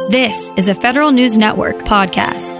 This is a Federal News Network podcast.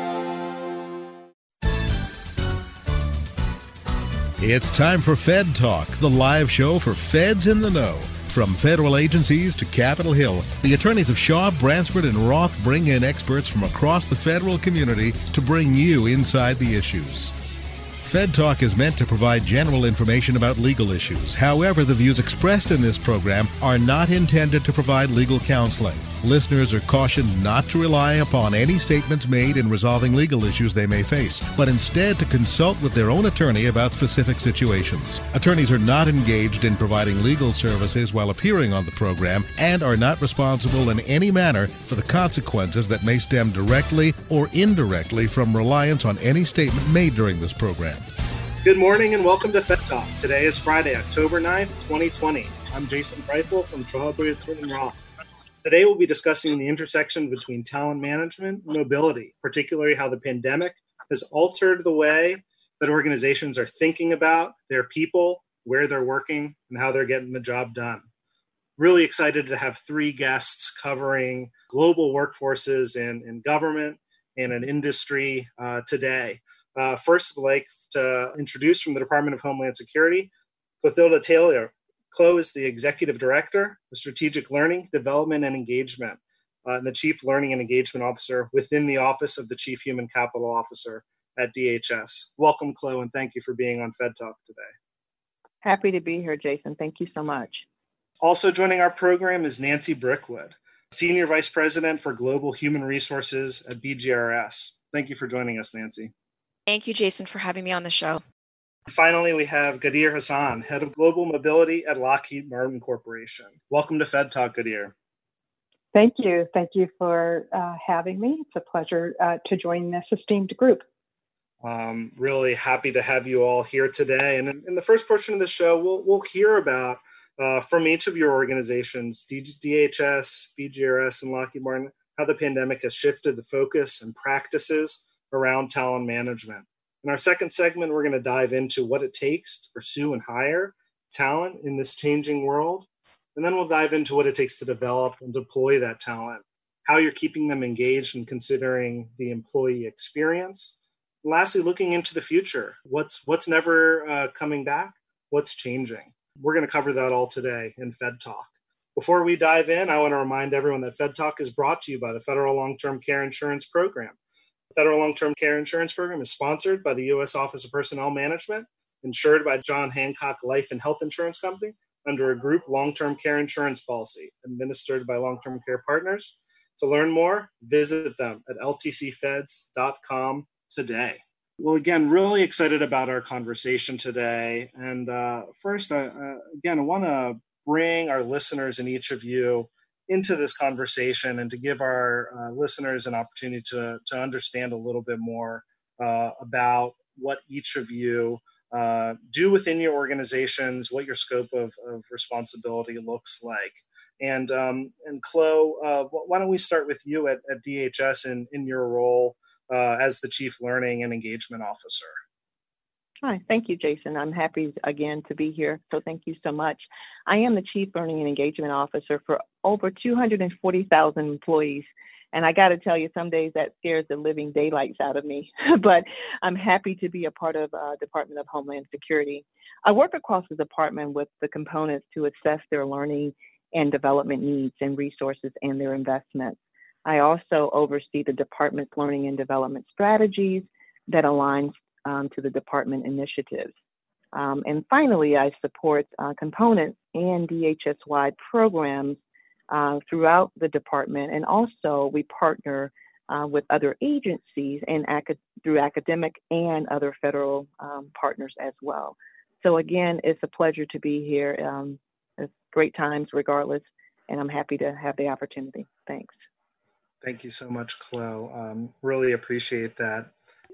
It's time for Fed Talk, the live show for feds in the know. From federal agencies to Capitol Hill, the attorneys of Shaw, Bransford, and Roth bring in experts from across the federal community to bring you inside the issues. Fed Talk is meant to provide general information about legal issues. However, the views expressed in this program are not intended to provide legal counseling. Listeners are cautioned not to rely upon any statements made in resolving legal issues they may face, but instead to consult with their own attorney about specific situations. Attorneys are not engaged in providing legal services while appearing on the program and are not responsible in any manner for the consequences that may stem directly or indirectly from reliance on any statement made during this program. Good morning and welcome to Fed Talk. Today is Friday, October 9th, 2020. I'm Jason Freifel from Shaw, Bransford, and Roth. Today we'll be discussing the intersection between talent management and mobility, particularly how the pandemic has altered the way that organizations are thinking about their people, where they're working, and how they're getting the job done. Really excited to have three guests covering global workforces in government and in industry today. First, I'd like to introduce from the Department of Homeland Security, Clothilda Taylor. Chloe is the Executive Director of Strategic Learning, Development, and Engagement, and the Chief Learning and Engagement Officer within the Office of the Chief Human Capital Officer at DHS. Welcome, Chloe, and thank you for being on Fed Talk today. Happy to be here, Jason. Thank you so much. Also joining our program is Nancy Brickwood, Senior Vice President for Global Human Resources at BGRS. Thank you for joining us, Nancy. Thank you, Jason, for having me on the show. Finally, we have Gadir Hassan, Head of Global Mobility at Lockheed Martin Corporation. Welcome to Fed Talk, Gadir. Thank you. Thank you for having me. It's a pleasure to join this esteemed group. Really happy to have you all here today. And in the first portion of the show, we'll hear about from each of your organizations, DHS, BGRS, and Lockheed Martin, how the pandemic has shifted the focus and practices around talent management. In our second segment, we're going to dive into what it takes to pursue and hire talent in this changing world. And then we'll dive into what it takes to develop and deploy that talent, how you're keeping them engaged and considering the employee experience. And lastly, looking into the future, what's never coming back, what's changing. We're going to cover that all today in Fed Talk. Before we dive in, I want to remind everyone that Fed Talk is brought to you by the Federal Long-Term Care Insurance Program. The Federal Long-Term Care Insurance Program is sponsored by the U.S. Office of Personnel Management, insured by John Hancock Life and Health Insurance Company under a group long-term care insurance policy administered by Long-Term Care Partners. To learn more, visit them at ltcfeds.com today. Well, again, really excited about our conversation today. And first, I want to bring our listeners and each of you into this conversation and to give our listeners an opportunity to understand a little bit more about what each of you do within your organizations, what your scope of responsibility looks like. And Chloe, why don't we start with you at DHS in your role as the Chief Learning and Engagement Officer? Hi, thank you, Jason. I'm happy again to be here. So thank you so much. I am the Chief Learning and Engagement Officer for over 240,000 employees. And I got to tell you, some days that scares the living daylights out of me, but I'm happy to be a part of Department of Homeland Security. I work across the department with the components to assess their learning and development needs and resources and their investments. I also oversee the department's learning and development strategies that aligns to the department initiatives. And finally, I support components and DHS-wide programs throughout the department. And also we partner with other agencies and through academic and other federal partners as well. So again, it's a pleasure to be here. It's great times regardless, and I'm happy to have the opportunity. Thanks. Thank you so much, Chloe. Really appreciate that.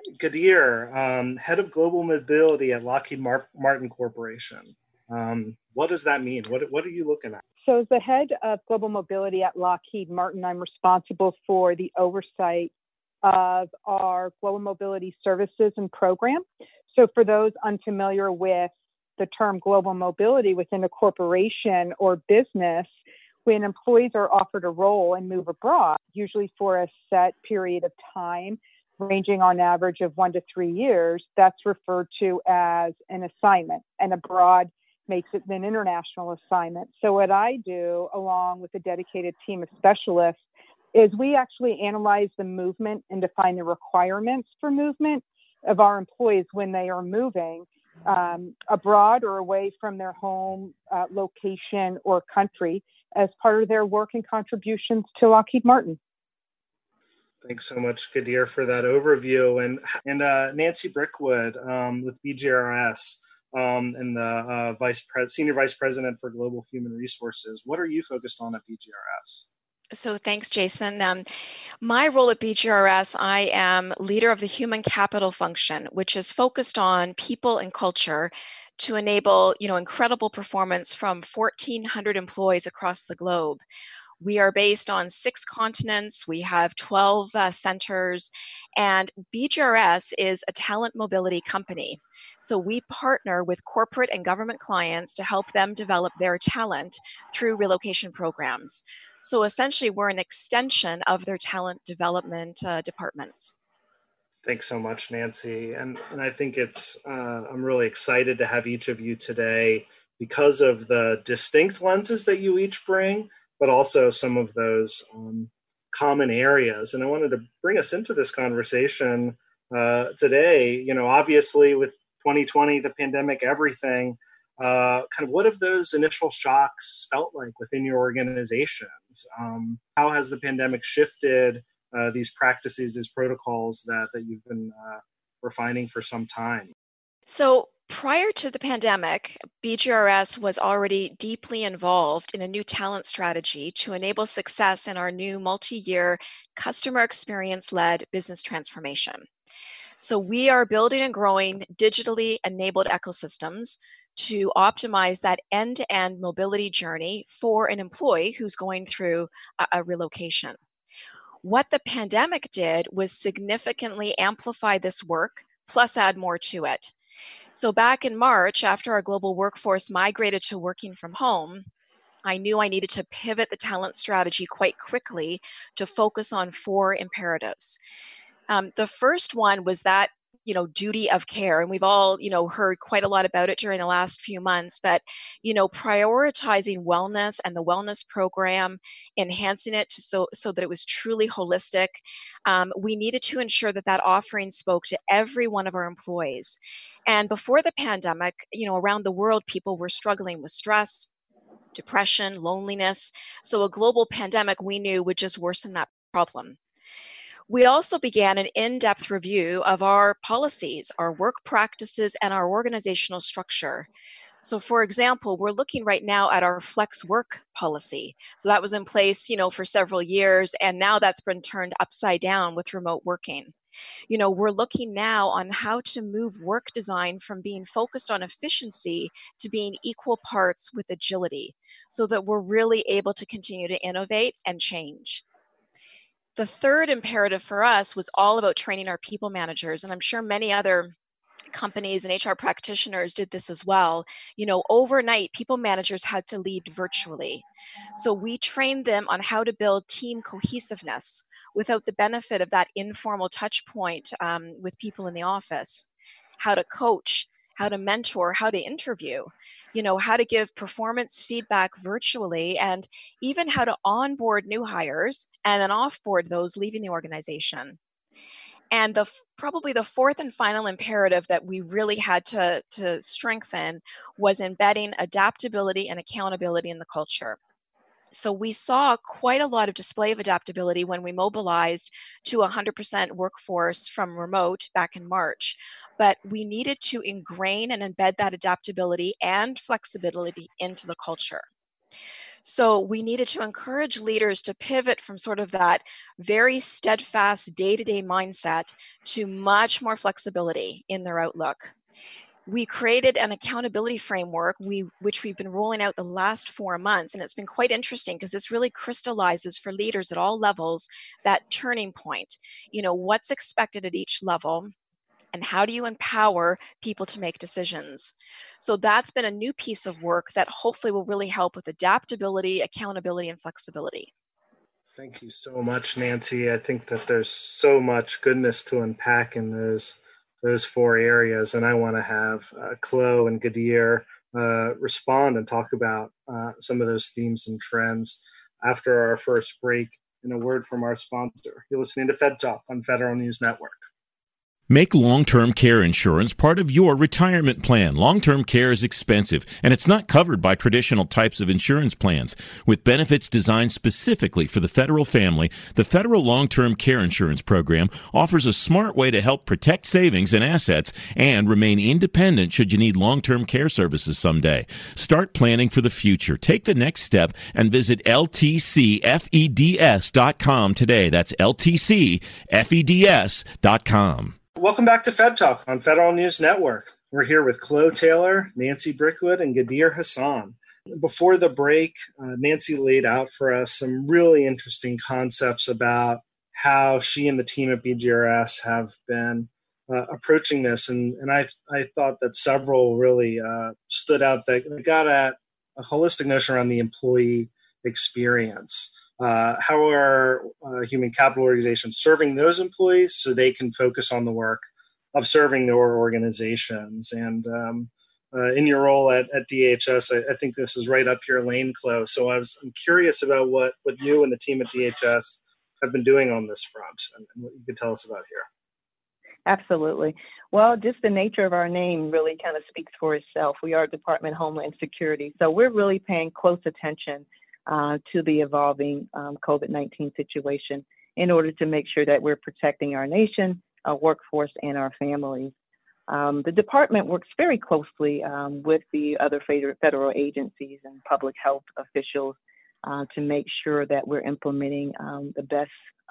Gadir, Head of Global Mobility at Lockheed Martin Corporation. What does that mean? What are you looking at? So as the Head of Global Mobility at Lockheed Martin, I'm responsible for the oversight of our global mobility services and program. So for those unfamiliar with the term global mobility within a corporation or business, when employees are offered a role and move abroad, usually for a set period of time, ranging on average of 1 to 3 years, that's referred to as an assignment. And abroad makes it an international assignment. So what I do, along with a dedicated team of specialists, is we actually analyze the movement and define the requirements for movement of our employees when they are moving abroad or away from their home location or country as part of their work and contributions to Lockheed Martin. Thanks so much, Kadir, for that overview. And Nancy Brickwood with BGRS and the Senior Vice President for Global Human Resources. What are you focused on at BGRS? So thanks, Jason. My role at BGRS, I am leader of the human capital function, which is focused on people and culture to enable, incredible performance from 1,400 employees across the globe. We are based on 6 continents. We have 12 centers, and BGRS is a talent mobility company. So we partner with corporate and government clients to help them develop their talent through relocation programs. So essentially, we're an extension of their talent development departments. Thanks so much, Nancy. And I think I'm really excited to have each of you today because of the distinct lenses that you each bring, but also some of those common areas. And I wanted to bring us into this conversation today. Obviously with 2020, the pandemic, everything, kind of what have those initial shocks felt like within your organizations? How has the pandemic shifted these practices, these protocols that you've been refining for some time? So prior to the pandemic, BGRS was already deeply involved in a new talent strategy to enable success in our new multi-year customer experience-led business transformation. So we are building and growing digitally enabled ecosystems to optimize that end-to-end mobility journey for an employee who's going through a relocation. What the pandemic did was significantly amplify this work, plus add more to it. So back in March, after our global workforce migrated to working from home, I knew I needed to pivot the talent strategy quite quickly to focus on 4 imperatives. The first one was that duty of care. And we've all, heard quite a lot about it during the last few months, but, prioritizing wellness and the wellness program, enhancing it so that it was truly holistic. We needed to ensure that offering spoke to every one of our employees. And before the pandemic, around the world, people were struggling with stress, depression, loneliness. So a global pandemic, we knew, would just worsen that problem. We also began an in-depth review of our policies, our work practices, and our organizational structure. So for example, we're looking right now at our flex work policy. So that was in place, for several years, and now that's been turned upside down with remote working. We're looking now on how to move work design from being focused on efficiency to being equal parts with agility, so that we're really able to continue to innovate and change. The third imperative for us was all about training our people managers, and I'm sure many other companies and HR practitioners did this as well. Overnight, people managers had to lead virtually. So we trained them on how to build team cohesiveness without the benefit of that informal touch point with people in the office, how to coach, how to mentor, how to interview, how to give performance feedback virtually, and even how to onboard new hires and then offboard those leaving the organization. And probably the fourth and final imperative that we really had to strengthen was embedding adaptability and accountability in the culture. So we saw quite a lot of display of adaptability when we mobilized to 100% workforce from remote back in March. But we needed to ingrain and embed that adaptability and flexibility into the culture. So we needed to encourage leaders to pivot from sort of that very steadfast day-to-day mindset to much more flexibility in their outlook. We created an accountability framework, which we've been rolling out the last 4 months. And it's been quite interesting because this really crystallizes for leaders at all levels that turning point, what's expected at each level, and how do you empower people to make decisions? So that's been a new piece of work that hopefully will really help with adaptability, accountability, and flexibility. Thank you so much, Nancy. I think that there's so much goodness to unpack in those four areas, and I want to have Chloe and Gadir respond and talk about some of those themes and trends after our first break. And a word from our sponsor. You're listening to Fed Talk on Federal News Network. Make long-term care insurance part of your retirement plan. Long-term care is expensive, and it's not covered by traditional types of insurance plans. With benefits designed specifically for the federal family, the Federal Long-Term Care Insurance Program offers a smart way to help protect savings and assets and remain independent should you need long-term care services someday. Start planning for the future. Take the next step and visit ltcfeds.com today. That's ltcfeds.com. Welcome back to Fed Talk on Federal News Network. We're here with Chloe Taylor, Nancy Brickwood, and Gadir Hassan. Before the break, Nancy laid out for us some really interesting concepts about how she and the team at BGRS have been approaching this. And I thought that several really stood out that got at a holistic notion around the employee experience. How are human capital organizations serving those employees so they can focus on the work of serving their organizations? And in your role at DHS, I think this is right up your lane, Chloe. So I'm curious about what you and the team at DHS have been doing on this front and what you could tell us about here. Absolutely. Well, just the nature of our name really kind of speaks for itself. We are Department of Homeland Security, so we're really paying close attention to the evolving COVID-19 situation in order to make sure that we're protecting our nation, our workforce, and our families. The department works very closely with the other federal agencies and public health officials to make sure that we're implementing the best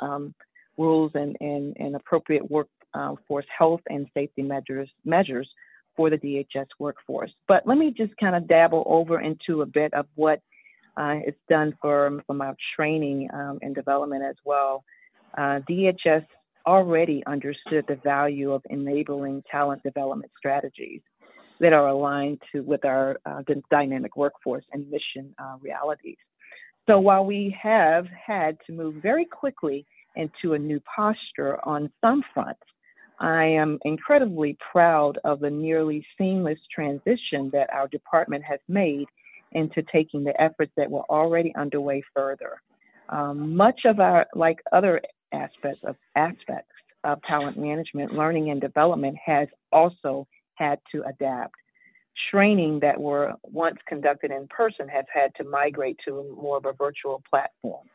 rules and appropriate workforce health and safety measures for the DHS workforce. But let me just kind of dabble over into a bit of what it's done from our training and development as well. DHS already understood the value of enabling talent development strategies that are aligned with our dynamic workforce and mission realities. So while we have had to move very quickly into a new posture on some fronts, I am incredibly proud of the nearly seamless transition that our department has made into taking the efforts that were already underway further. Much of our, like other aspects of talent management, learning and development has also had to adapt. Training that were once conducted in person have had to migrate to more of a virtual platform.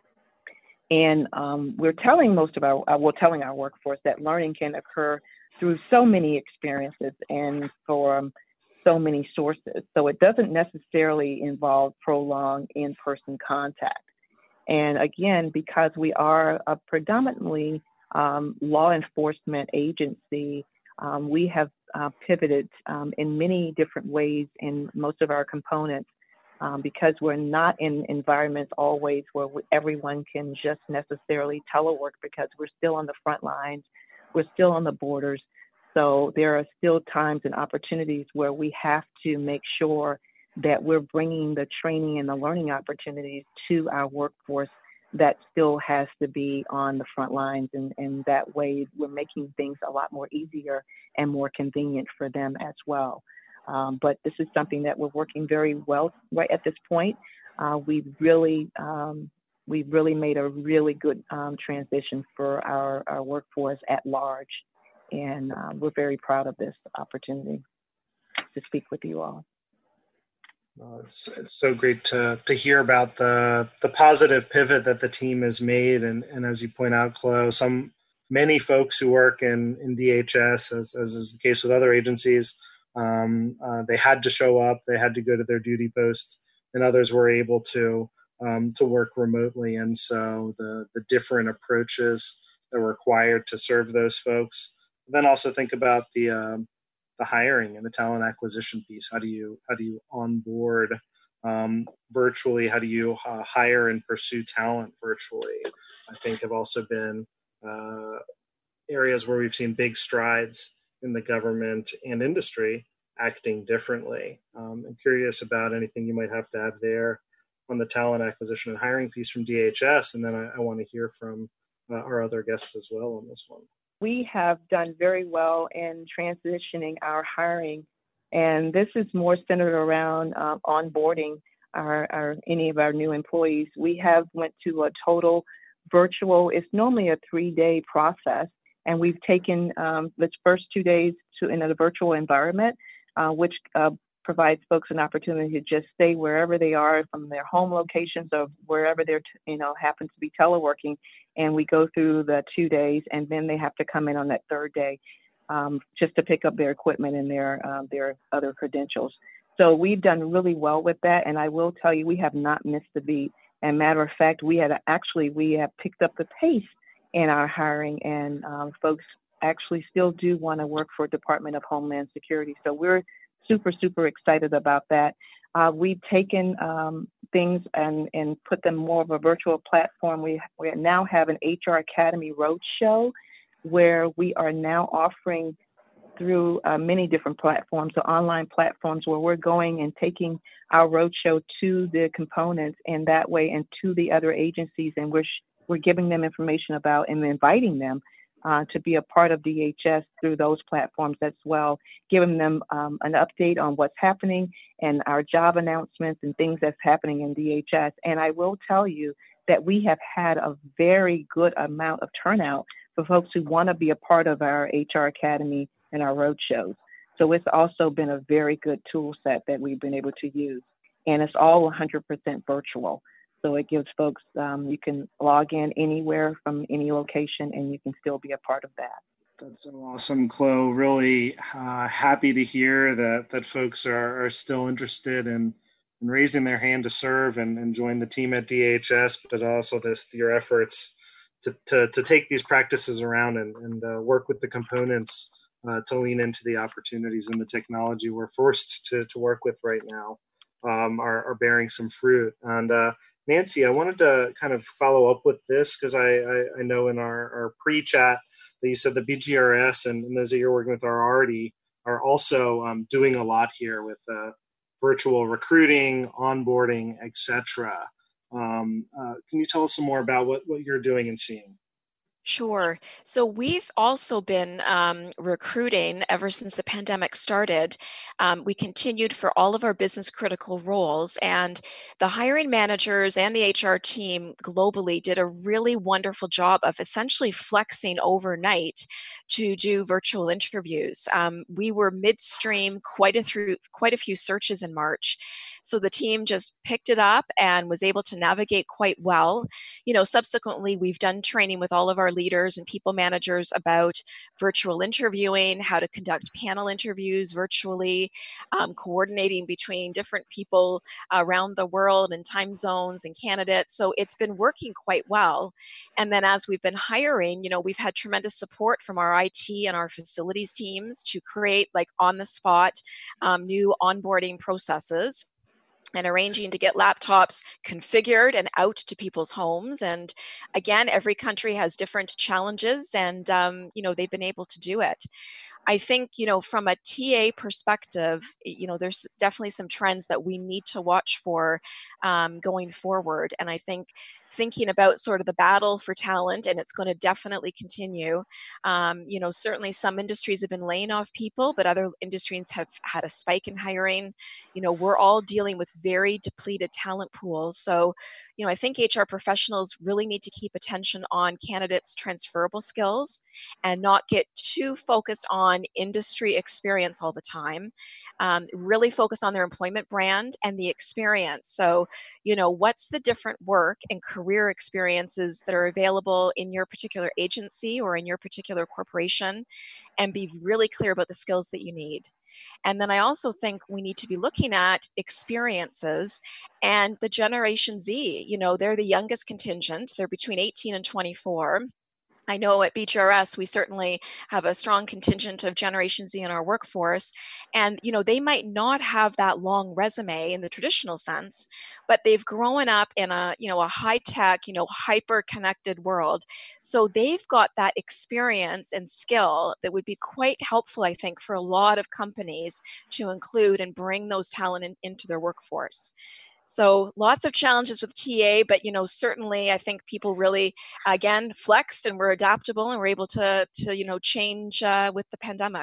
And we're telling telling our workforce that learning can occur through so many experiences and from so many sources. So it doesn't necessarily involve prolonged in-person contact. And again, because we are a predominantly law enforcement agency, we have pivoted in many different ways in most of our components because we're not in environments always where everyone can just necessarily telework because we're still on the front lines, we're still on the borders. So there are still times and opportunities where we have to make sure that we're bringing the training and the learning opportunities to our workforce that still has to be on the front lines. And that way we're making things a lot more easier and more convenient for them as well. But this is something that we're working very well right at this point. We've really made a really good transition for our workforce at large. And we're very proud of this opportunity to speak with you all. Well, it's so great to hear about the positive pivot that the team has made. And as you point out, Chloe, many folks who work in DHS, as is the case with other agencies, they had to show up, they had to go to their duty post, and others were able to work remotely. And so the different approaches that were required to serve those folks. Then also think about the hiring and the talent acquisition piece. How do you onboard virtually? How do you hire and pursue talent virtually? I think have also been areas where we've seen big strides in the government and industry acting differently. I'm curious about anything you might have to add there on the talent acquisition and hiring piece from DHS, and then I want to hear from our other guests as well on this one. We have done very well in transitioning our hiring, and this is more centered around onboarding any of our new employees. We have went to a total virtual. It's normally a 3-day process, and we've taken the first 2 days in a virtual environment, which provides folks an opportunity to just stay wherever they are from their home locations or wherever they're happen to be teleworking. And we go through the 2 days, and then they have to come in on that third day just to pick up their equipment and their other credentials. So we've done really well with that, and I will tell you, we have not missed a beat. And matter of fact, we have picked up the pace in our hiring, and folks actually still do want to work for Department of Homeland Security. So we're super, super excited about that. We've taken things and put them more of a virtual platform. We now have an HR Academy Roadshow where we are now offering through many different platforms, so online platforms where we're going and taking our roadshow to the components in that way and to the other agencies, and we're giving them information about and inviting them to be a part of DHS through those platforms as well, giving them an update on what's happening and our job announcements and things that's happening in DHS. And I will tell you that we have had a very good amount of turnout for folks who want to be a part of our HR Academy and our roadshows. So it's also been a very good tool set that we've been able to use. And it's all 100% virtual. So it gives folks, you can log in anywhere from any location and you can still be a part of that. That's so awesome, Chloe. Really happy to hear that folks are still interested in raising their hand to serve and join the team at DHS, but also your efforts to take these practices around and work with the components to lean into the opportunities and the technology we're forced to work with right now are bearing some fruit. And Nancy, I wanted to kind of follow up with this because I know in our pre-chat that you said the BGRS and those that you're working with are also doing a lot here with virtual recruiting, onboarding, etc. Can you tell us some more about what you're doing and seeing? Sure. So we've also been recruiting ever since the pandemic started. We continued for all of our business critical roles, and the hiring managers and the HR team globally did a really wonderful job of essentially flexing overnight to do virtual interviews. We were midstream quite a few searches in March. So the team just picked it up and was able to navigate quite well. Subsequently, we've done training with all of our leaders and people managers about virtual interviewing, how to conduct panel interviews virtually, coordinating between different people around the world and time zones and candidates. So it's been working quite well. And then as we've been hiring, we've had tremendous support from our IT and our facilities teams to create on the spot new onboarding processes and arranging to get laptops configured and out to people's homes. And again, every country has different challenges and, they've been able to do it. I think, from a TA perspective, there's definitely some trends that we need to watch for going forward. And I think thinking about sort of the battle for talent, and it's going to definitely continue. Certainly some industries have been laying off people, but other industries have had a spike in hiring. We're all dealing with very depleted talent pools. So, I think HR professionals really need to keep attention on candidates' transferable skills and not get too focused on industry experience all the time. Really focus on their employment brand and the experience. So, what's the different work and career experiences that are available in your particular agency or in your particular corporation, and be really clear about the skills that you need. And then I also think we need to be looking at experiences and the Generation Z. They're the youngest contingent. They're between 18 and 24. I know at BGRS, we certainly have a strong contingent of Generation Z in our workforce. And, they might not have that long resume in the traditional sense, but they've grown up in a high-tech, hyper-connected world. So they've got that experience and skill that would be quite helpful, I think, for a lot of companies to include and bring those talent into their workforce. So lots of challenges with TA, but certainly I think people really, again, flexed and were adaptable and were able to change with the pandemic.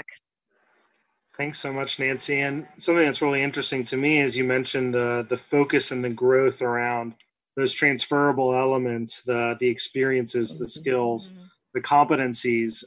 Thanks so much, Nancy. And something that's really interesting to me is you mentioned the focus and the growth around those transferable elements, the experiences, the skills, the competencies.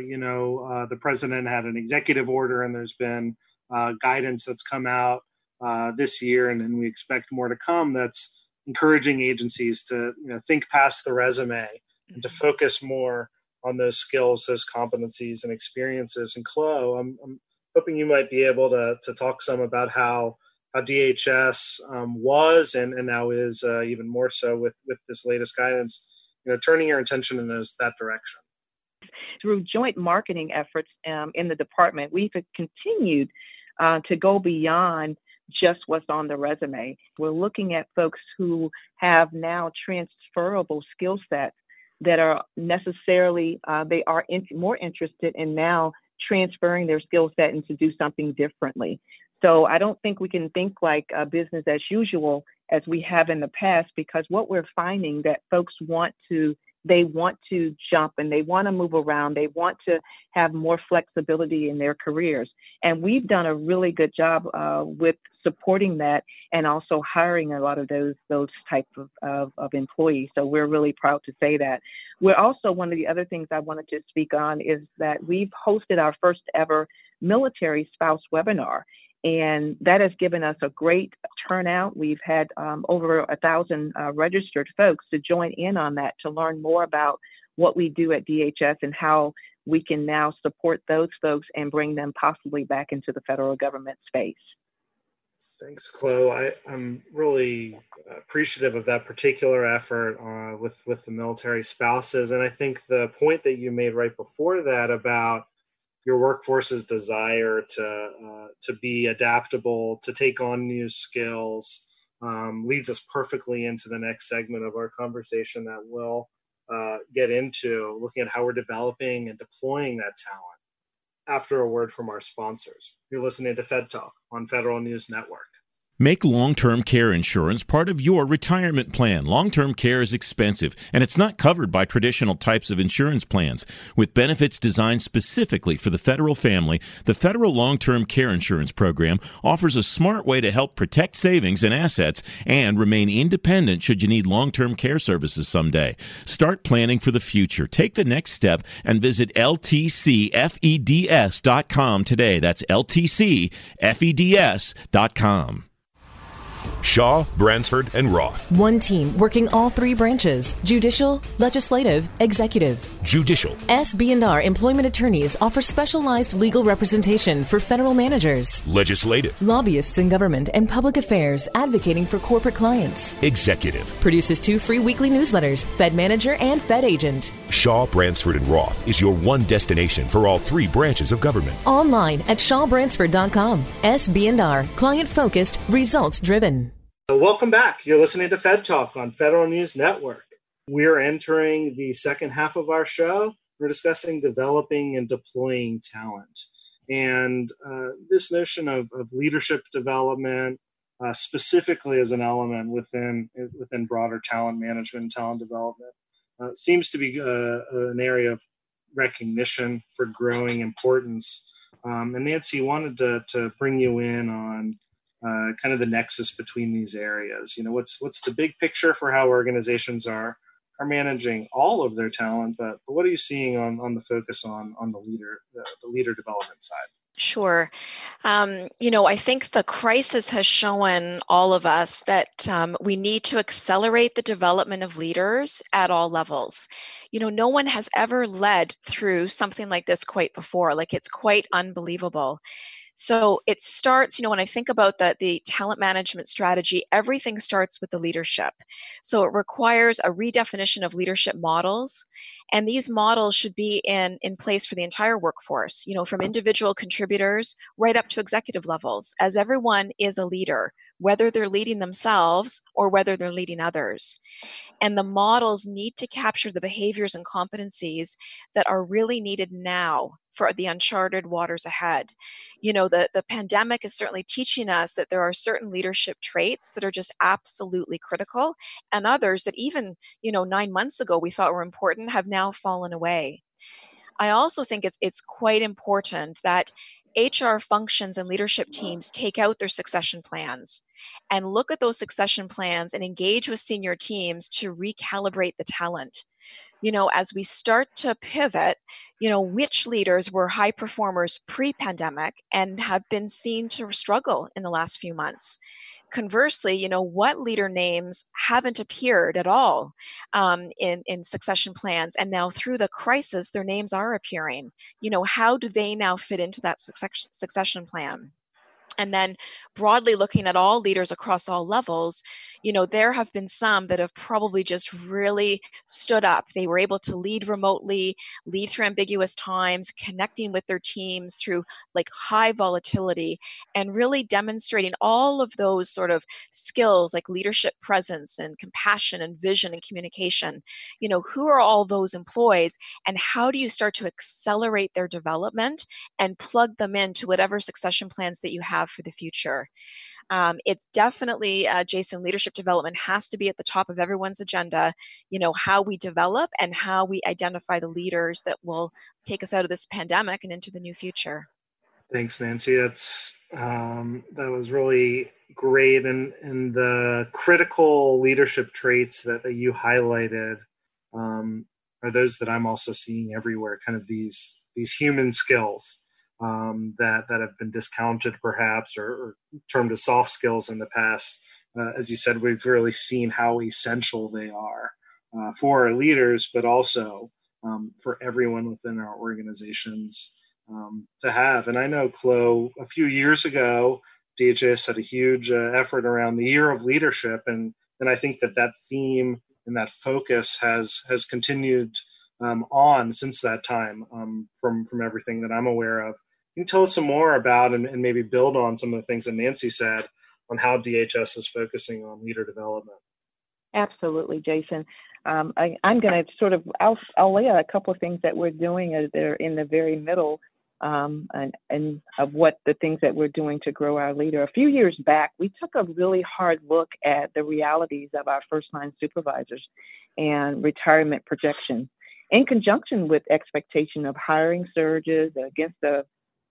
The president had an executive order, and there's been guidance that's come out this year, and we expect more to come, that's encouraging agencies to think past the resume and to focus more on those skills, those competencies and experiences. And Chloe, I'm hoping you might be able to talk some about how DHS was and now is even more so with this latest guidance, turning your attention in that direction. Through joint marketing efforts in the department, we've continued to go beyond just what's on the resume. We're looking at folks who have now transferable skill sets that are necessarily, they are more interested in now transferring their skill set and to do something differently. So I don't think we can think like business as usual as we have in the past, because what we're finding that folks want to jump and they want to move around. They want to have more flexibility in their careers. And we've done a really good job with supporting that and also hiring a lot of those types of employees. So we're really proud to say that. We're also, one of the other things I wanted to speak on is that we've hosted our first ever military spouse webinar. And that has given us a great turnout. We've had over 1,000 registered folks to join in on that to learn more about what we do at DHS and how we can now support those folks and bring them possibly back into the federal government space. Thanks, Chloe. I'm really appreciative of that particular effort with the military spouses. And I think the point that you made right before that about your workforce's desire to be adaptable, to take on new skills, leads us perfectly into the next segment of our conversation that we'll get into, looking at how we're developing and deploying that talent after a word from our sponsors. You're listening to Fed Talk on Federal News Network. Make long-term care insurance part of your retirement plan. Long-term care is expensive, and it's not covered by traditional types of insurance plans. With benefits designed specifically for the federal family, the Federal Long-Term Care Insurance Program offers a smart way to help protect savings and assets and remain independent should you need long-term care services someday. Start planning for the future. Take the next step and visit LTCFEDS.com today. That's LTCFEDS.com. Shaw, Bransford, and Roth. One team working all three branches: judicial, legislative, executive. Judicial. SB&R Employment Attorneys offer specialized legal representation for federal managers. Legislative. Lobbyists in government and public affairs advocating for corporate clients. Executive. Produces 2 free weekly newsletters, Fed Manager and Fed Agent. Shaw, Bransford, and Roth is your one destination for all 3 branches of government. Online at shawbransford.com. SB&R, client-focused, results-driven. Welcome back. You're listening to Fed Talk on Federal News Network. We're entering the second half of our show. We're discussing developing and deploying talent. And this notion of leadership development, specifically as an element within broader talent management and talent development, seems to be an area of recognition for growing importance. And Nancy, wanted to bring you in on kind of the nexus between these areas. What's the big picture for how organizations are managing all of their talent, but what are you seeing on the focus on the leader development side? Sure. I think the crisis has shown all of us that we need to accelerate the development of leaders at all levels. No one has ever led through something like this quite before. Like, it's quite unbelievable. So it starts, when I think about the talent management strategy, everything starts with the leadership. So it requires a redefinition of leadership models. And these models should be in place for the entire workforce, from individual contributors right up to executive levels, as everyone is a leader, whether they're leading themselves or whether they're leading others. And the models need to capture the behaviors and competencies that are really needed now for the uncharted waters ahead. The pandemic is certainly teaching us that there are certain leadership traits that are just absolutely critical, and others that even, 9 months ago we thought were important have now fallen away. I also think it's quite important that HR functions and leadership teams take out their succession plans and look at those succession plans and engage with senior teams to recalibrate the talent. As we start to pivot, which leaders were high performers pre-pandemic and have been seen to struggle in the last few months. Conversely, what leader names haven't appeared at all in succession plans, and now through the crisis, their names are appearing. How do they now fit into that succession plan? And then broadly looking at all leaders across all levels, there have been some that have probably just really stood up. They were able to lead remotely, lead through ambiguous times, connecting with their teams through high volatility, and really demonstrating all of those sort of skills like leadership presence and compassion and vision and communication. Who are all those employees, and how do you start to accelerate their development and plug them into whatever succession plans that you have for the future? It's definitely, Jason, leadership development has to be at the top of everyone's agenda, how we develop and how we identify the leaders that will take us out of this pandemic and into the new future. Thanks, Nancy. That was really great. And the critical leadership traits that you highlighted are those that I'm also seeing everywhere, kind of these human skills. That have been discounted perhaps or termed as soft skills in the past. As you said, we've really seen how essential they are for our leaders, but also for everyone within our organizations to have. And I know, Chloe, a few years ago, DHS had a huge effort around the Year of Leadership, and I think that theme and that focus has continued on since that time from everything that I'm aware of. Can you tell us some more about and maybe build on some of the things that Nancy said on how DHS is focusing on leader development? Absolutely, Jason. I'm going to I'll lay out a couple of things that we're doing as they're in the very middle and of what the things that we're doing to grow our leader. A few years back, we took a really hard look at the realities of our first-line supervisors and retirement projections in conjunction with expectation of hiring surges against the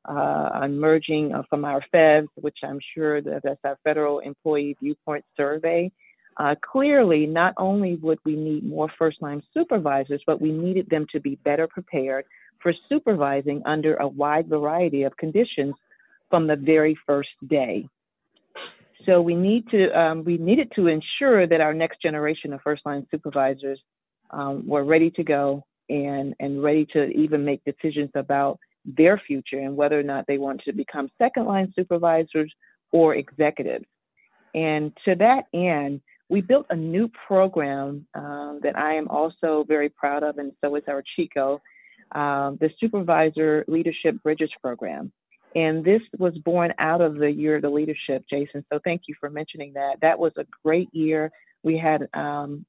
emerging from our FEVs, which I'm sure that's our Federal Employee Viewpoint Survey. Clearly, not only would we need more first-line supervisors, but we needed them to be better prepared for supervising under a wide variety of conditions from the very first day. So we needed to ensure that our next generation of first-line supervisors were ready to go and ready to even make decisions about their future and whether or not they wanted to become second-line supervisors or executives. And to that end, we built a new program that I am also very proud of, and so is our Chico, the Supervisor Leadership Bridges Program. And this was born out of the Year of the Leadership, Jason. So thank you for mentioning that. That was a great year. We had an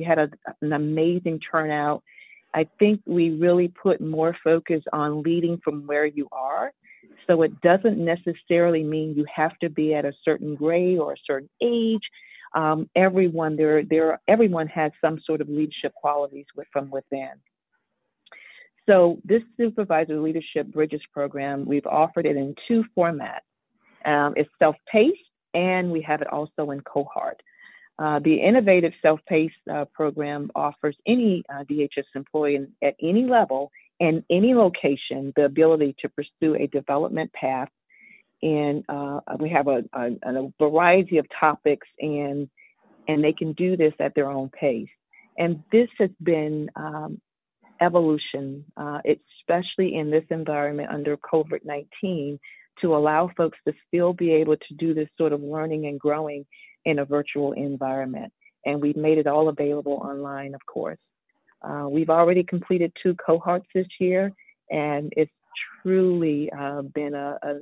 amazing turnout. I think we really put more focus on leading from where you are. So it doesn't necessarily mean you have to be at a certain grade or a certain age. Everyone has some sort of leadership qualities from within. So this Supervisor Leadership Bridges Program, we've offered it in two formats. It's self-paced, and we have it also in cohort. The innovative self-paced program offers any DHS employee at any level and any location the ability to pursue a development path. And we have a variety of topics, and they can do this at their own pace. And this has been evolution, especially in this environment under COVID-19, to allow folks to still be able to do this sort of learning and growing in a virtual environment. And we've made it all available online, of course. We've already completed 2 cohorts this year, and it's truly been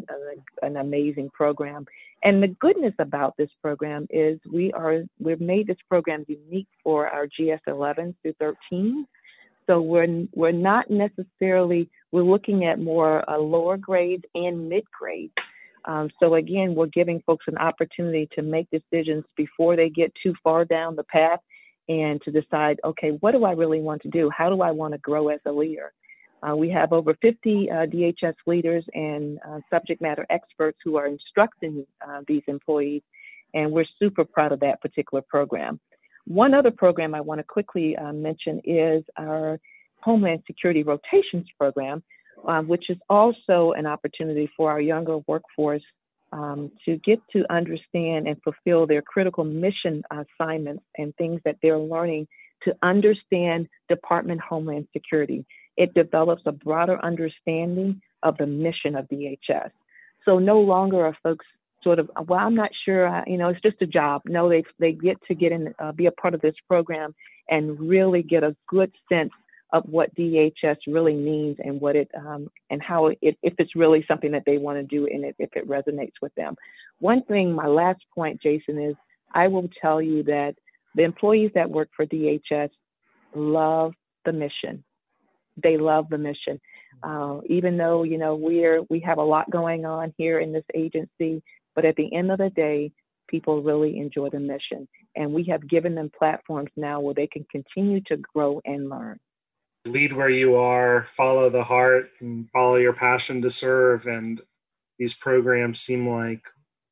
an amazing program. And the goodness about this program is we've made this program unique for our GS 11 through 13. So we're not necessarily, we're looking at more lower grades and mid grades. So again, we're giving folks an opportunity to make decisions before they get too far down the path and to decide, okay, what do I really want to do? How do I want to grow as a leader? We have over 50 DHS leaders and subject matter experts who are instructing these employees, and we're super proud of that particular program. One other program I want to quickly mention is our Homeland Security Rotations Program, which is also an opportunity for our younger workforce to get to understand and fulfill their critical mission assignments and things that they're learning to understand Department of Homeland Security. It develops a broader understanding of the mission of DHS. So no longer are folks sort of, well, I'm not sure, it's just a job. No, they get to get in, be a part of this program and really get a good sense of what DHS really means and what it, and how if it's really something that they want to do and if it resonates with them. One thing, my last point, Jason, is I will tell you that the employees that work for DHS love the mission. They love the mission. Even though, we have a lot going on here in this agency, but at the end of the day, people really enjoy the mission. And we have given them platforms now where they can continue to grow and learn. Lead where you are, follow the heart, and follow your passion to serve. And these programs seem like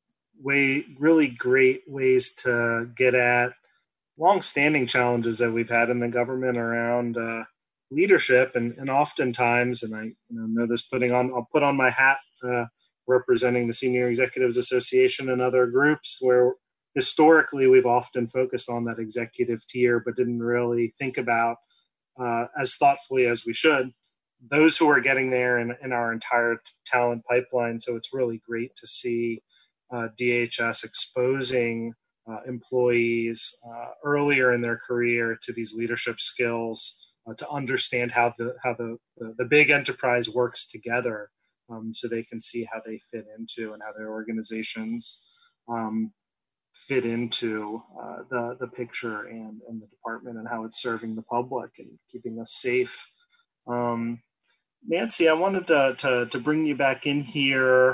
really great ways to get at long-standing challenges that we've had in the government around leadership. And oftentimes, and I know this, I'll put on my hat representing the Senior Executives Association and other groups where historically we've often focused on that executive tier, but didn't really think about as thoughtfully as we should, those who are getting there in our entire talent pipeline. So it's really great to see DHS exposing employees earlier in their career to these leadership skills, to understand how the big enterprise works together, so they can see how they fit into and how their organizations fit into the picture and the department and how it's serving the public and keeping us safe. Nancy, I wanted to bring you back in here,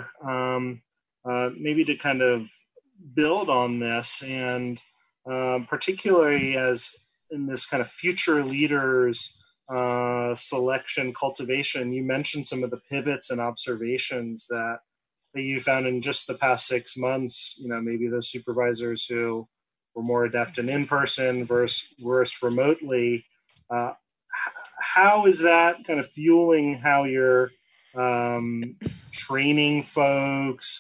maybe to kind of build on this, and particularly as in this kind of future leaders selection, cultivation. You mentioned some of the pivots and observations that you found in just the past 6 months, maybe those supervisors who were more adept in person versus remotely. How is that kind of fueling how you're training folks,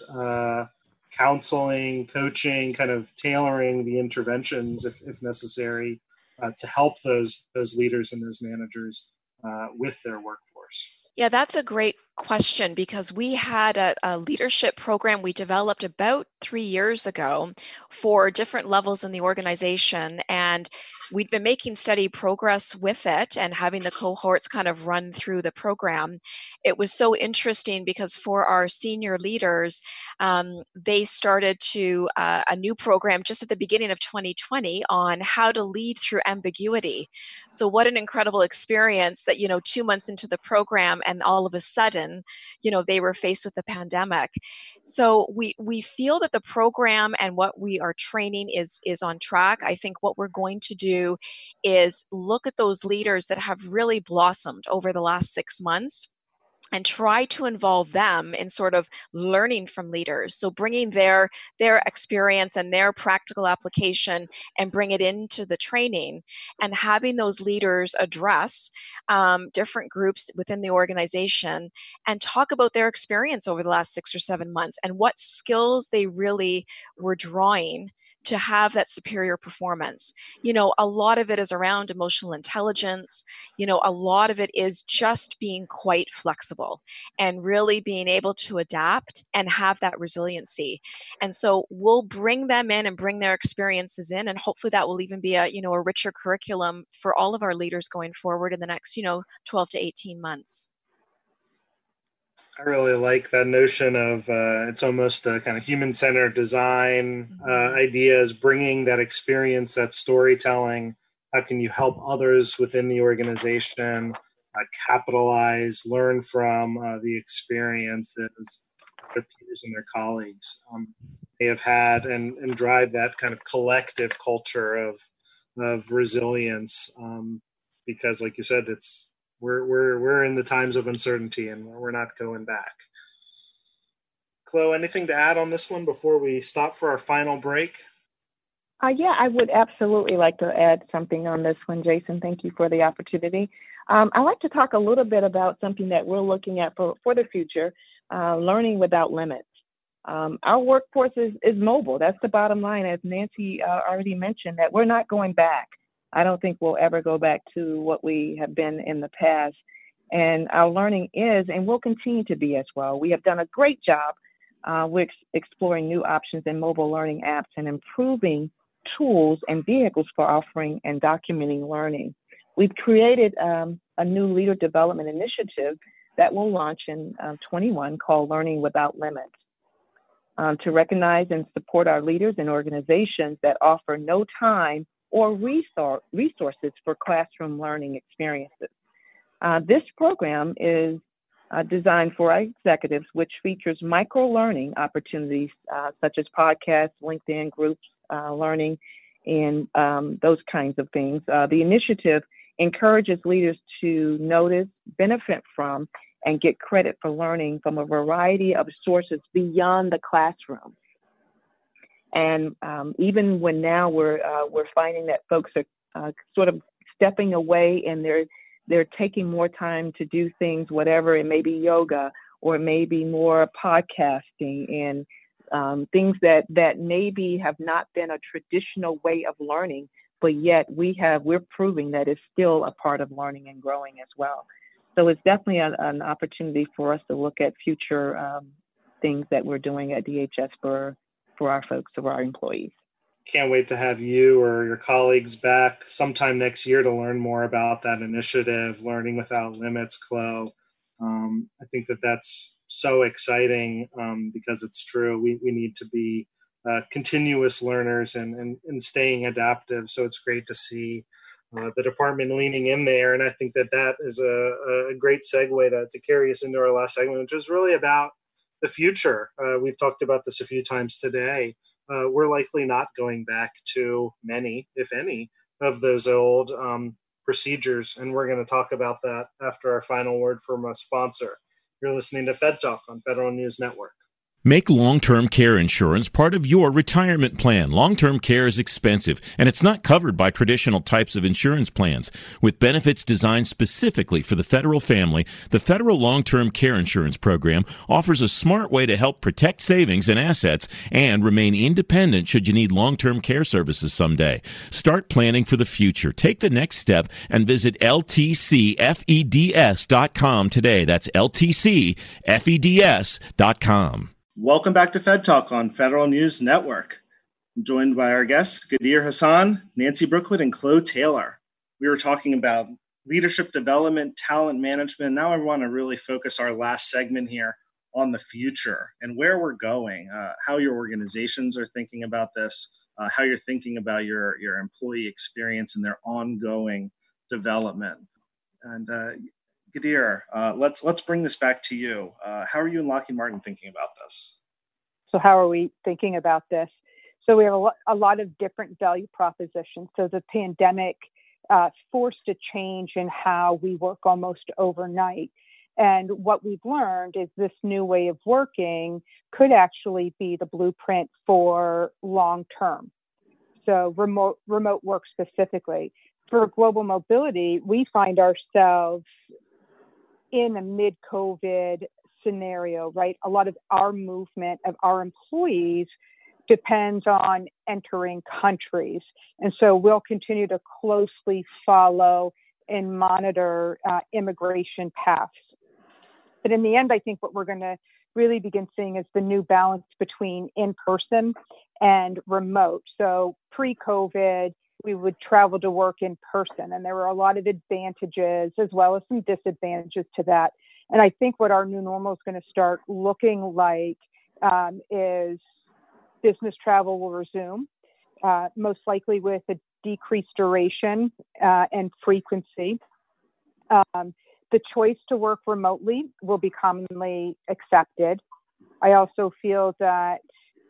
counseling, coaching, kind of tailoring the interventions if necessary to help those leaders and those managers with their workforce? Yeah, that's a great question, because we had a leadership program we developed about 3 years ago for different levels in the organization, and we'd been making steady progress with it and having the cohorts kind of run through the program. It was so interesting because for our senior leaders, they started a new program just at the beginning of 2020 on how to lead through ambiguity. So what an incredible experience that, 2 months into the program and all of a sudden, they were faced with the pandemic. So we feel that the program and what we are training is on track. I think what we're going to do is look at those leaders that have really blossomed over the last 6 months and try to involve them in sort of learning from leaders. So bringing their experience and their practical application and bring it into the training, and having those leaders address different groups within the organization and talk about their experience over the last 6 or 7 months and what skills they really were drawing to have that superior performance. A lot of it is around emotional intelligence. A lot of it is just being quite flexible and really being able to adapt and have that resiliency. And so we'll bring them in and bring their experiences in, and hopefully that will even be a richer curriculum for all of our leaders going forward in the next 12 to 18 months. I really like that notion of it's almost a kind of human-centered design ideas, bringing that experience, that storytelling. How can you help others within the organization capitalize, learn from the experiences their peers and their colleagues they have had, and drive that kind of collective culture of resilience. Because, like you said, we're in the times of uncertainty, and we're not going back. Chloe, anything to add on this one before we stop for our final break? Yeah, I would absolutely like to add something on this one, Jason. Thank you for the opportunity. I'd like to talk a little bit about something that we're looking at for the future, learning without limits. Our workforce is mobile. That's the bottom line, as Nancy already mentioned, that we're not going back. I don't think we'll ever go back to what we have been in the past. And our learning is and will continue to be as well. We have done a great job with exploring new options in mobile learning apps and improving tools and vehicles for offering and documenting learning. We've created a new leader development initiative that will launch in 21 called Learning Without Limits to recognize and support our leaders and organizations that offer no time or resources for classroom learning experiences. This program is designed for our executives, which features micro-learning opportunities such as podcasts, LinkedIn groups, learning, and those kinds of things. The initiative encourages leaders to notice, benefit from, and get credit for learning from a variety of sources beyond the classroom. And even when now we're finding that folks are sort of stepping away and they're taking more time to do things, whatever it may be, yoga, or it may be more podcasting and things that maybe have not been a traditional way of learning, but yet we're proving that it's still a part of learning and growing as well. So it's definitely an opportunity for us to look at future things that we're doing at DHS for our folks, for our employees. Can't wait to have you or your colleagues back sometime next year to learn more about that initiative, Learning Without Limits, Chloe. I think that's so exciting because it's true. We need to be continuous learners and staying adaptive. So it's great to see the department leaning in there. And I think that is a great segue to carry us into our last segment, which is really about the future. We've talked about this a few times today. We're likely not going back to many, if any, of those old procedures. And we're going to talk about that after our final word from a sponsor. You're listening to Fed Talk on Federal News Network. Make long-term care insurance part of your retirement plan. Long-term care is expensive, and it's not covered by traditional types of insurance plans. With benefits designed specifically for the federal family, the Federal Long-Term Care Insurance Program offers a smart way to help protect savings and assets and remain independent should you need long-term care services someday. Start planning for the future. Take the next step and visit ltcfeds.com today. That's ltcfeds.com. Welcome back to Fed Talk on Federal News Network. I'm joined by our guests, Gadir Hassan, Nancy Brookwood, and Chloe Taylor. We were talking about leadership development, talent management. Now I want to really focus our last segment here on the future and where we're going, how your organizations are thinking about this, how you're thinking about your employee experience and their ongoing development. And Gadir, let's bring this back to you. How are you and Lockheed Martin thinking about this? So how are we thinking about this? So we have a lot of different value propositions. So the pandemic forced a change in how we work almost overnight. And what we've learned is this new way of working could actually be the blueprint for long term. So remote work specifically. For global mobility, we find ourselves in a mid-COVID scenario, right? A lot of our movement of our employees depends on entering countries. And so we'll continue to closely follow and monitor immigration paths. But in the end, I think what we're going to really begin seeing is the new balance between in-person and remote. So pre-COVID, we would travel to work in person, and there were a lot of advantages as well as some disadvantages to that. And I think what our new normal is going to start looking like is business travel will resume, most likely with a decreased duration and frequency. The choice to work remotely will be commonly accepted. I also feel that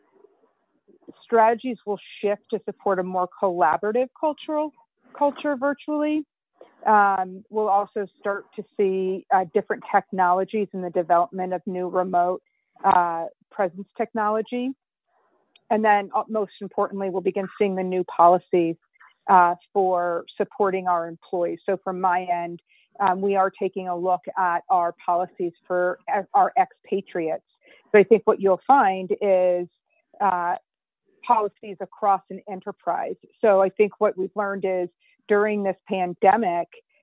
strategies will shift to support a more collaborative culture virtually. We'll also start to see different technologies in the development of new remote presence technology. And then most importantly, we'll begin seeing the new policies for supporting our employees. So from my end, we are taking a look at our policies for our expatriates. But I think what you'll find is policies across an enterprise. So I think what we've learned is during this pandemic,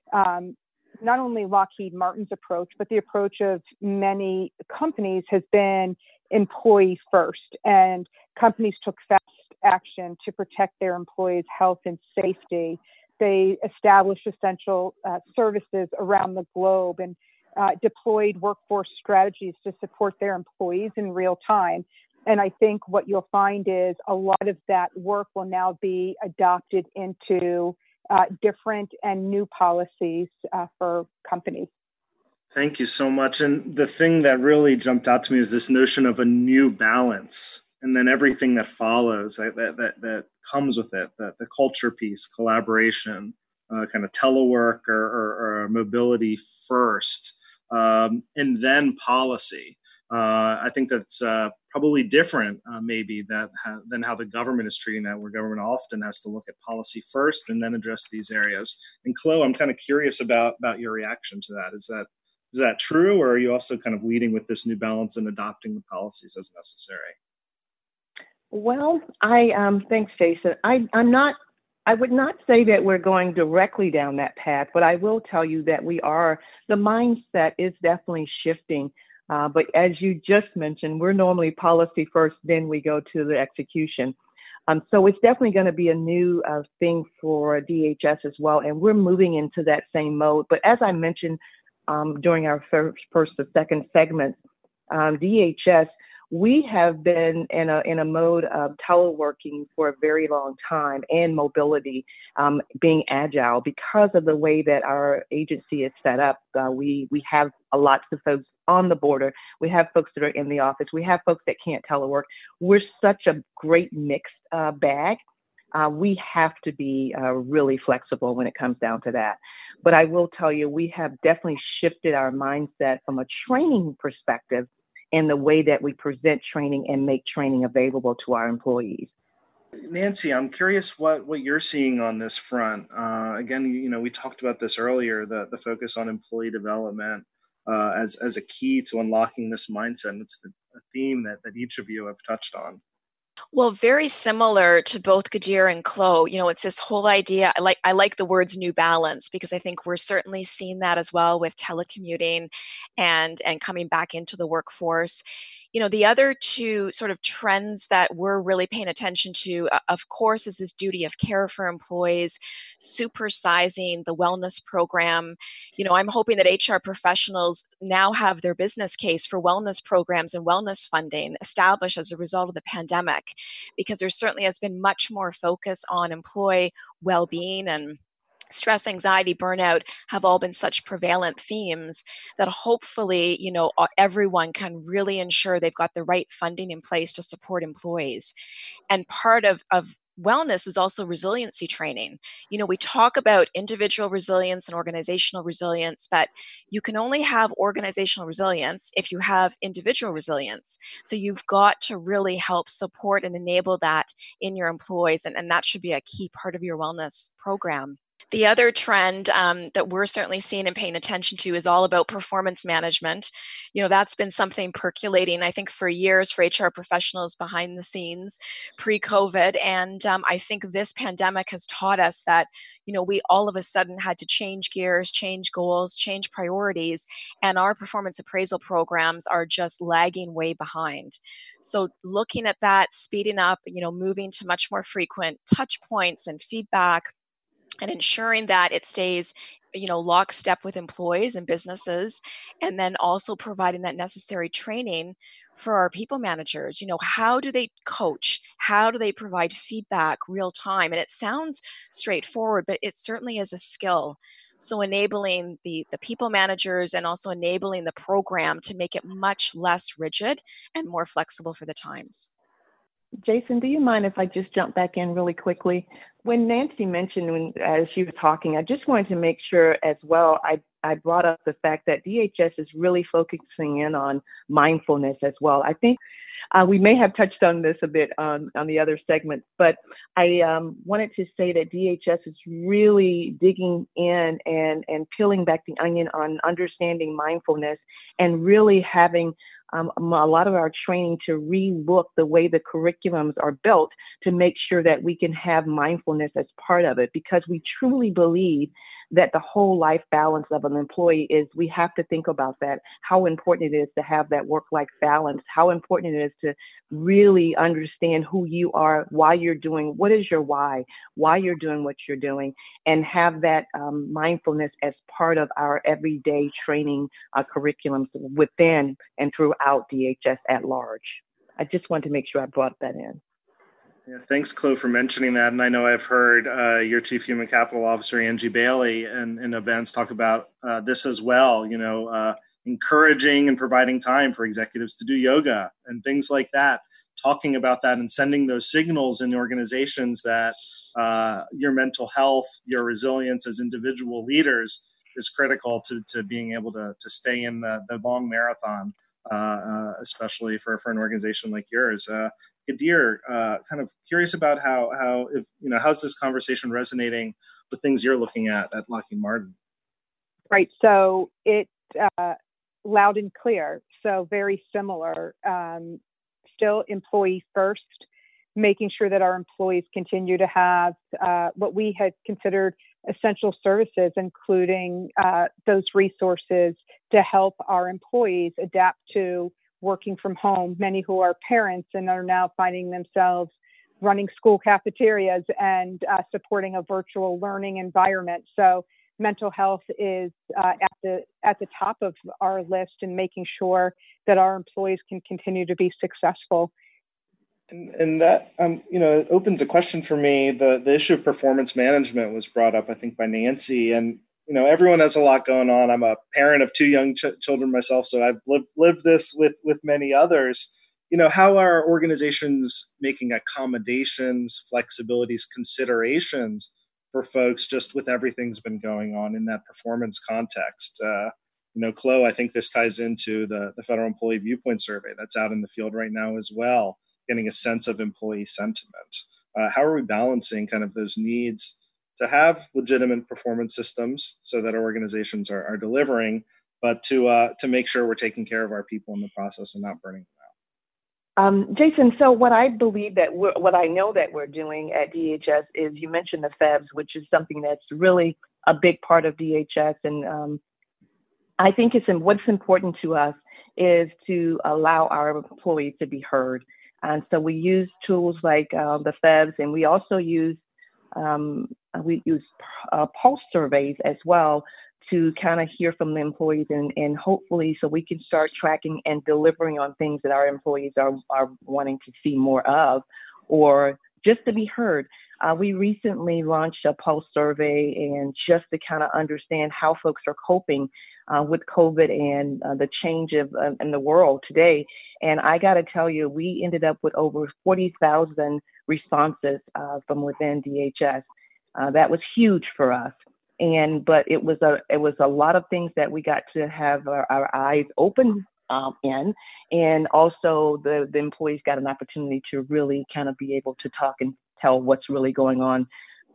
not only Lockheed Martin's approach, but the approach of many companies has been employee first. And companies took fast action to protect their employees' health and safety. They established essential services around the globe and deployed workforce strategies to support their employees in real time. And I think what you'll find is a lot of that work will now be adopted into different and new policies for companies. Thank you so much. And the thing that really jumped out to me is this notion of a new balance, and then everything that follows that comes with it, the culture piece, collaboration, kind of telework or mobility first, and then policy. I think that's probably different, maybe, than how the government is treating that, where government often has to look at policy first and then address these areas. And Chloe, I'm kind of curious about your reaction to that. Is that true, or are you also kind of leading with this new balance and adopting the policies as necessary? Well, thanks, Jason. I would not say that we're going directly down that path, but I will tell you that the mindset is definitely shifting. But as you just mentioned, we're normally policy first, then we go to the execution. So it's definitely going to be a new thing for DHS as well, and we're moving into that same mode. But as I mentioned during our first or second segment, DHS, we have been in a mode of teleworking for a very long time, and mobility, being agile because of the way that our agency is set up. We have lots of folks on the border. We have folks that are in the office. We have folks that can't telework. We're such a great mixed bag. We have to be really flexible when it comes down to that. But I will tell you, we have definitely shifted our mindset from a training perspective in the way that we present training and make training available to our employees. Nancy, I'm curious what you're seeing on this front. Again, we talked about this earlier, the focus on employee development as a key to unlocking this mindset. And it's a theme that each of you have touched on. Well, very similar to both Gadir and Chloe, it's this whole idea. I like the words new balance, because I think we're certainly seeing that as well with telecommuting and coming back into the workforce. The other two sort of trends that we're really paying attention to, of course, is this duty of care for employees, supersizing the wellness program. I'm hoping that HR professionals now have their business case for wellness programs and wellness funding established as a result of the pandemic, because there certainly has been much more focus on employee well-being, and stress, anxiety, burnout have all been such prevalent themes that hopefully, everyone can really ensure they've got the right funding in place to support employees. And part of wellness is also resiliency training. We talk about individual resilience and organizational resilience, but you can only have organizational resilience if you have individual resilience. So you've got to really help support and enable that in your employees, and that should be a key part of your wellness program. The other trend that we're certainly seeing and paying attention to is all about performance management. That's been something percolating, I think, for years for HR professionals behind the scenes pre-COVID. And I think this pandemic has taught us that, we all of a sudden had to change gears, change goals, change priorities, and our performance appraisal programs are just lagging way behind. So looking at that, speeding up, moving to much more frequent touch points and feedback, and ensuring that it stays, lockstep with employees and businesses, and then also providing that necessary training for our people managers. How do they coach? How do they provide feedback real time? And it sounds straightforward, but it certainly is a skill. So enabling the people managers and also enabling the program to make it much less rigid and more flexible for the times. Jason, do you mind if I just jump back in really quickly? When Nancy mentioned, as she was talking, I just wanted to make sure as well, I brought up the fact that DHS is really focusing in on mindfulness as well. I think we may have touched on this a bit on the other segments, but I wanted to say that DHS is really digging in and peeling back the onion on understanding mindfulness and really having a lot of our training to relook the way the curriculums are built to make sure that we can have mindfulness as part of it, because we truly believe that the whole life balance of an employee is, we have to think about that, how important it is to have that work-life balance, how important it is to really understand who you are, why you're doing, what is your why you're doing what you're doing, and have that mindfulness as part of our everyday training curriculums within and throughout DHS at large. I just wanted to make sure I brought that in. Yeah, thanks, Chloe, for mentioning that. And I know I've heard your Chief Human Capital Officer, Angie Bailey, in events talk about this as well, encouraging and providing time for executives to do yoga and things like that, talking about that and sending those signals in organizations that your mental health, your resilience as individual leaders is critical to being able to stay in the long marathon, especially for an organization like yours. Kadir, kind of curious about how's this conversation resonating with things you're looking at Lockheed Martin? Right. So it loud and clear. So very similar. Still employee first, making sure that our employees continue to have what we had considered essential services, including those resources to help our employees adapt to working from home, many who are parents and are now finding themselves running school cafeterias and supporting a virtual learning environment. So mental health is at the top of our list, and making sure that our employees can continue to be successful. And that, it opens a question for me. The issue of performance management was brought up, I think, by Nancy. And, everyone has a lot going on. I'm a parent of 2 young children myself, so I've lived this with many others. How are organizations making accommodations, flexibilities, considerations for folks just with everything's been going on in that performance context? Chloe, I think this ties into the Federal Employee Viewpoint Survey that's out in the field right now as well, getting a sense of employee sentiment. How are we balancing kind of those needs to have legitimate performance systems so that our organizations are delivering, but to make sure we're taking care of our people in the process and not burning them out? Jason, so what I know that we're doing at DHS is, you mentioned the FEVs, which is something that's really a big part of DHS. And I think what's important to us is to allow our employees to be heard. And so we use tools like the FEVs, and we also use pulse surveys as well to kind of hear from the employees, and hopefully so we can start tracking and delivering on things that our employees are wanting to see more of, or just to be heard. We recently launched a pulse survey, and just to kind of understand how folks are coping with COVID and the change in the world today. And I got to tell you, we ended up with over 40,000 responses from within DHS. That was huge for us. But it was a lot of things that we got to have our eyes open in, and also the employees got an opportunity to really kind of be able to talk and tell what's really going on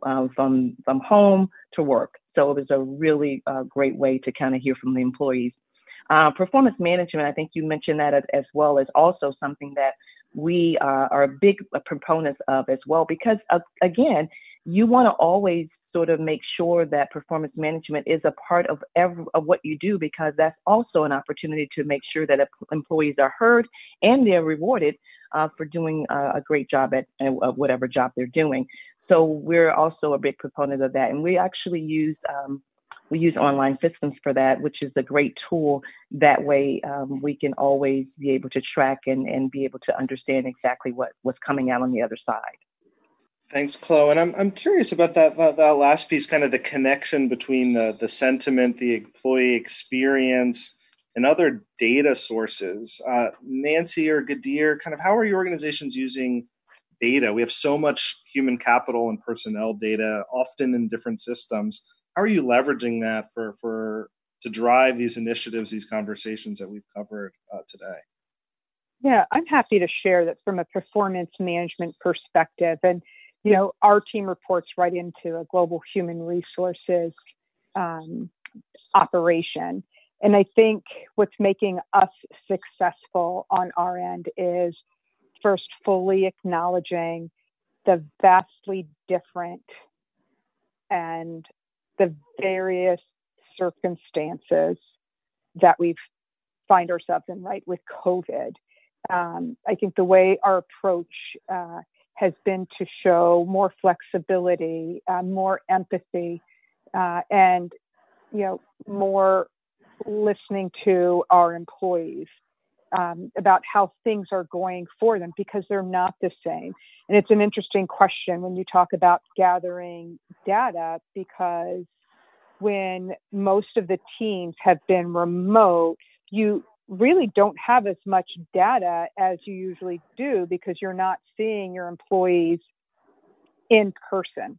from home to work. So it was a really great way to kind of hear from the employees. Performance management, I think you mentioned that as well, is also something that we are big proponents of as well, because again, you want to always sort of make sure that performance management is a part of what you do, because that's also an opportunity to make sure that employees are heard and they're rewarded for doing a great job at whatever job they're doing. So we're also a big proponent of that, and we actually use online systems for that, which is a great tool. That way we can always be able to track and be able to understand exactly what's coming out on the other side. Thanks, Chloe. And I'm curious about that last piece, kind of the connection between the sentiment, the employee experience, and other data sources. Nancy or Gadir, kind of how are your organizations using data? We have so much human capital and personnel data, often in different systems. How are you leveraging that to drive these initiatives, these conversations that we've covered today? Yeah, I'm happy to share that from a performance management perspective. And our team reports right into a global human resources operation. And I think what's making us successful on our end is first fully acknowledging the vastly different and the various circumstances that we find ourselves in, right, with COVID. I think the way our approach has been to show more flexibility, more empathy, and more listening to our employees about how things are going for them, because they're not the same. And it's an interesting question when you talk about gathering data, because when most of the teams have been remote, you really don't have as much data as you usually do, because you're not seeing your employees in person.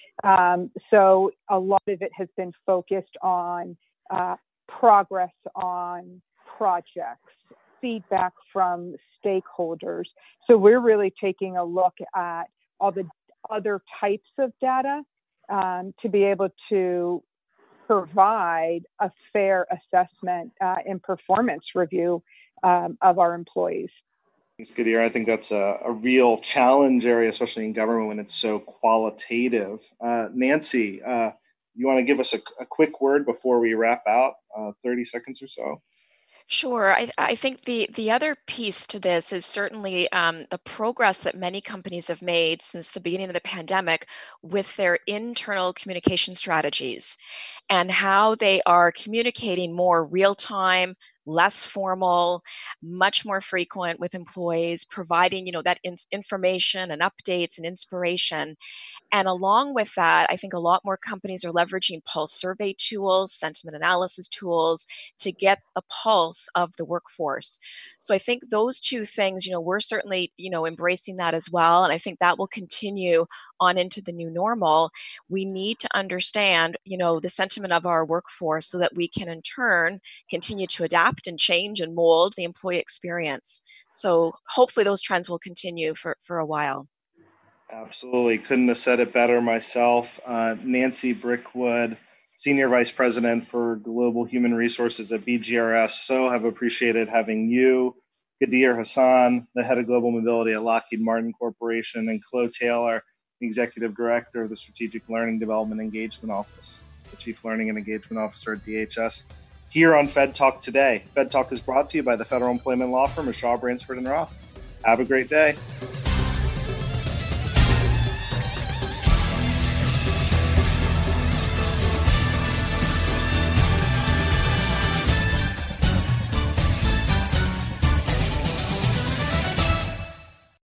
So a lot of it has been focused on progress on projects, feedback from stakeholders. So we're really taking a look at all the other types of data to be able to provide a fair assessment and performance review of our employees. Thanks, Gadir. I think that's a real challenge area, especially in government when it's so qualitative. Nancy, you want to give us a quick word before we wrap out, 30 seconds or so? Sure. I think the other piece to this is certainly the progress that many companies have made since the beginning of the pandemic with their internal communication strategies and how they are communicating more real-time, less formal, much more frequent with employees, providing that information and updates and inspiration. And along with that, I think a lot more companies are leveraging pulse survey tools, sentiment analysis tools to get the pulse of the workforce. So I think those two things, we're certainly, embracing that as well. And I think that will continue on into the new normal. We need to understand, the sentiment of our workforce so that we can in turn continue to adapt and change and mold the employee experience. So hopefully those trends will continue for a while. Absolutely. Couldn't have said it better myself. Nancy Brickwood, Senior Vice President for Global Human Resources at BGRS. So have appreciated having you, Gadir Hassan, the Head of Global Mobility at Lockheed Martin Corporation, and Chloe Taylor, Executive Director of the Strategic Learning Development Engagement Office, the Chief Learning and Engagement Officer at DHS, here on Fed Talk today. Fed Talk is brought to you by the federal employment law firm of Shaw, Bransford & Roth. Have a great day.